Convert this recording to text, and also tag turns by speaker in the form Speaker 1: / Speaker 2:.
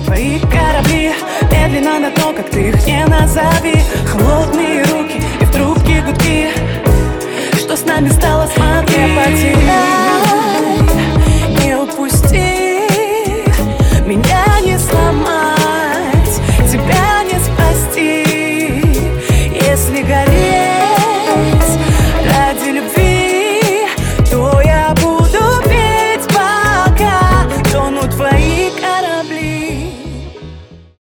Speaker 1: Твои корабли медленно на то, как ты их не назови. Холодные руки и в трубке гудки. Что с нами стало, смотри. Не потеряй, не упусти, меня не сломай.